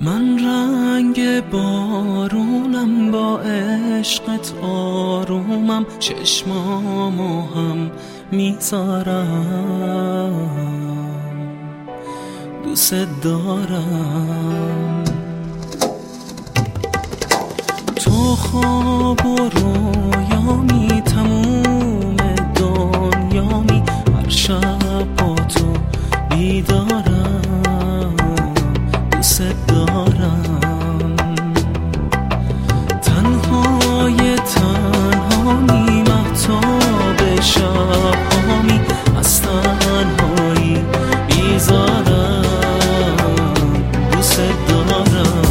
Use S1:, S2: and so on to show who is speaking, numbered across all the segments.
S1: من رنگ بارونم، با عشقت آرومم، چشمامو هم میذارم، دوست دارم. تو خواب و رویامی، تموم دنیامی، هر شب با تو بیدارم، دوست دارم. تنهای تنهامی، مهتاب شبهامی، از تنهایی بیزارم، دوست دارم.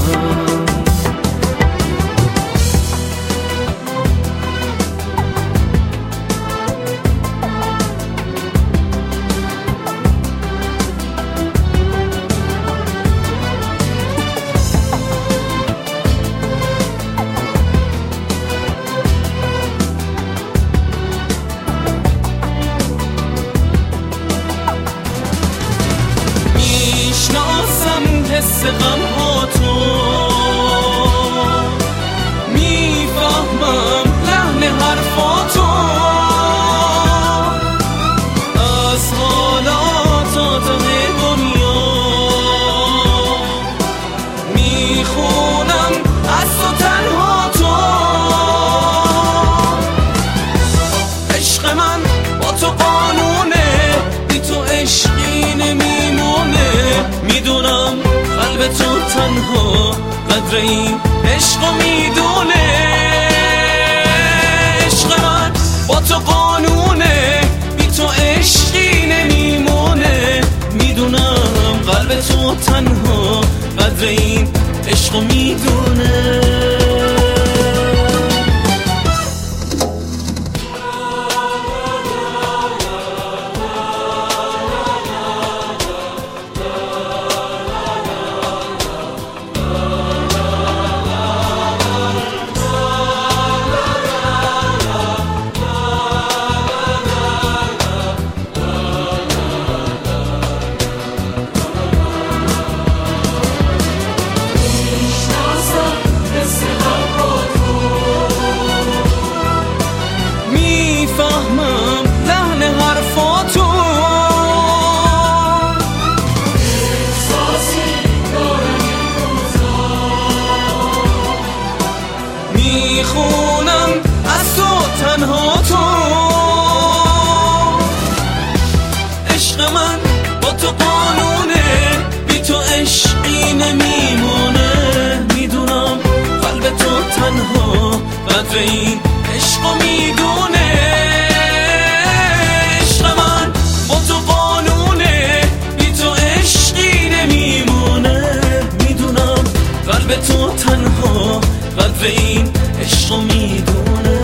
S1: حس غم ها تو میفهمم، لحن حرفاتو، از حالات دنیا میخونم، از تو تنها تو. عشق من با تو قانونه، بی تو عشقی نمیمونه. میدونم قلب تو تنها قدر این عشقو میدونه. عشق من با تو قانونه، بی تو عشقی نمیمونه. میدونم قلب تو تنها قدر این عشقو میدونه. میفهمم لحن حرفاتو، احساسی دارم این روزا، میخونم از تو تنها تو. عشق من با تو قانونه، بی تو عشقی نمیمونه. میدونم قلب تو تنها قدر این عشقو میدونه. عشق من با تو قانونه، بی تو عشقی نمیمونه. میدونم قلب تو تنها قدر این عشقو میدونه.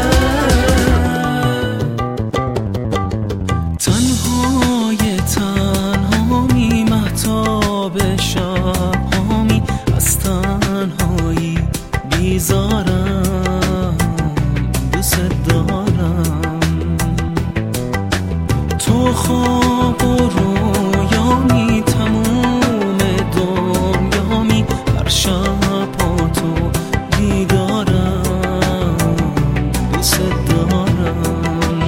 S1: تنهای تنهامی، مهتاب شبهامی، از تنهایی بیزارم، دوست دارم. تو خواب و رویامی، تموم دنیامی، هر شب با تو بیدارم، دوست دارم.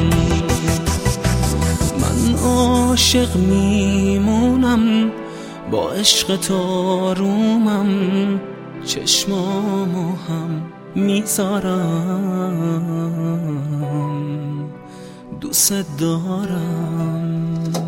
S1: من عاشق میمونم، با عشق تو آرومم، چشمامو هم میذارم، دوست دارم.